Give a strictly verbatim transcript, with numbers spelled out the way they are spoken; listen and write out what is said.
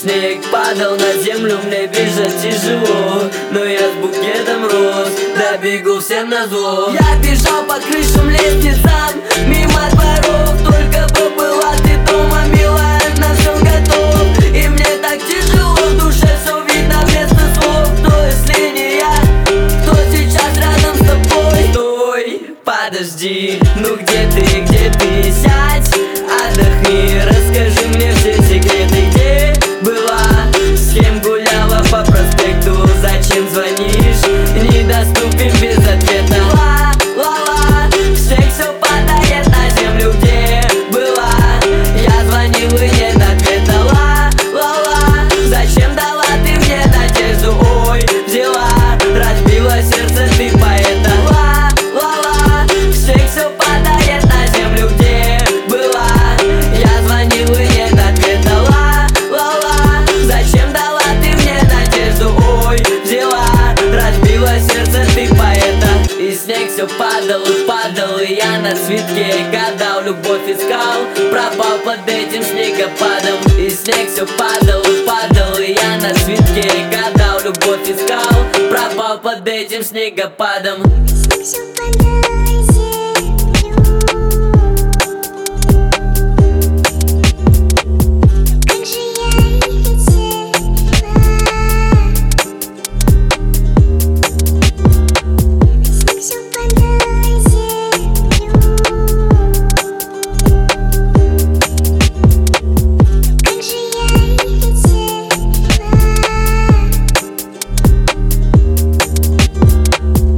снег падал на землю, мне бежать тяжело, но я с букетом роз добегу всем назло. Я бежал по крышам, лестницам, мимо дворов, только бы была ты дома, милая, на все готов. И мне так тяжело, в душе все видно вместо слов. Кто если не я, кто сейчас рядом с тобой? Стой, подожди, ну где ты, где ты? Сядь, отдохни, расскажи мне все секреты. Где была, с кем гуляла по проспекту? Зачем звонишь, недоступен без ответа? Ла-ла-ла, снег все падает на землю. Где была, я звонил и нет ответа. Ла-ла-ла, зачем дала ты мне надежду? Ой, взяла, разбила сердце ты поэта. Ла-ла-ла, снег все падает на землю. Где была, я звонил и нет ответа. Ла-ла-ла, зачем дала ты мне надежду? Ой, взяла, разбила сердце ты поэта. И снег все падал и падал, и я на цветке гадал, любовь искал, пропал под этим снегопадом. И снег все падал и падал, и я на цветке гадал, любовь искал, пропал под этим снегопадом. Всё падает.